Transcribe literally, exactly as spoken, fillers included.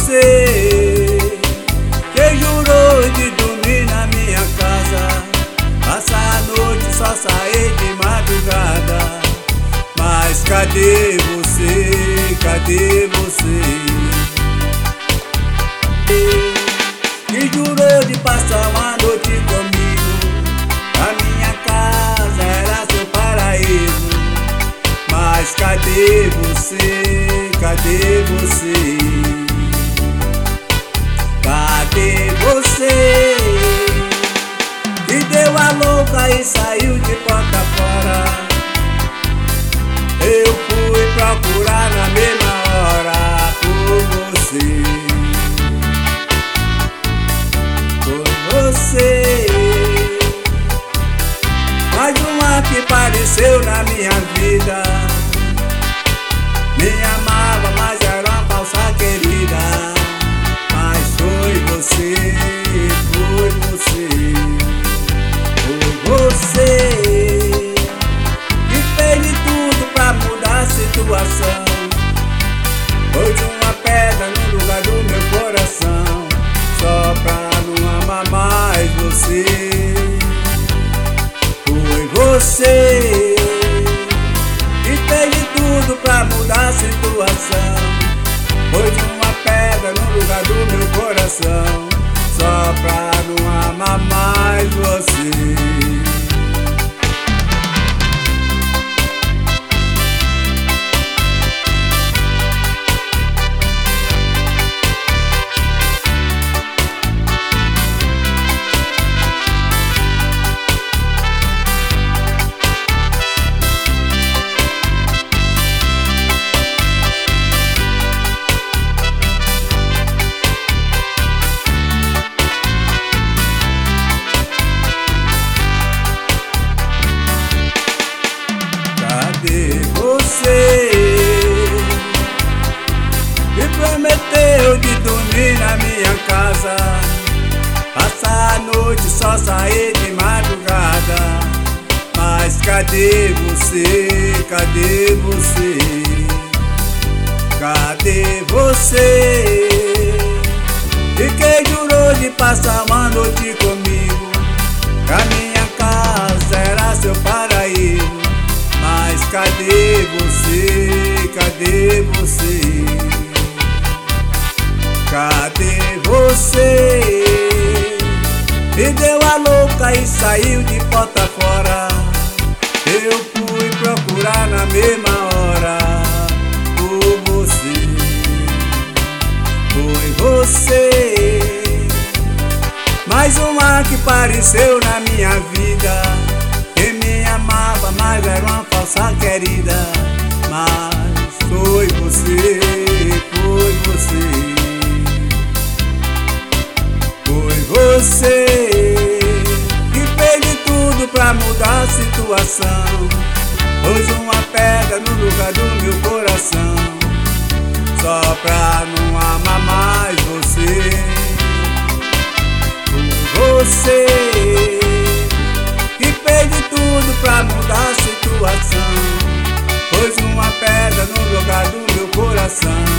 você que jurou de dormir na minha casa, passar a noite só sair de madrugada. Mas cadê você, cadê você? Que jurou de passar uma noite comigo, a minha casa era seu paraíso. Mas cadê você, cadê você? Cadê você? Que deu a louca e saiu de porta fora. Eu fui procurar na mesma hora por você, por você. Mais uma que apareceu na minha vida, me amava, mas era uma falsa querida. Mas foi você, foi você, foi você que fez de tudo pra mudar a situação. Pôs uma pedra no lugar do meu coração, só pra não amar mais você. Foi você que fez de tudo pra mudar a situação. Pôs uma pedra no lugar do meu coração, só pra não amar mais você. Cadê você que prometeu de dormir na minha casa, passar a noite só sair de madrugada? Mas cadê você, cadê você? Cadê você e quem jurou de passar uma noite comigo, que a minha casa era seu paraíso? Mas cadê você, cadê você? Cadê você? Me deu a louca e saiu de porta fora. Eu fui procurar na mesma hora por você. Foi você, mais uma que apareceu na minha vida, que me amava, mas era uma falsa querida. Mas foi você, foi você, foi você que fez de tudo pra mudar a situação. Pôs uma pedra no lugar do meu coração, só pra não amar mais você. Foi você que fez de tudo pra mudar a situação. Pôs uma pedra no lugar do meu coração,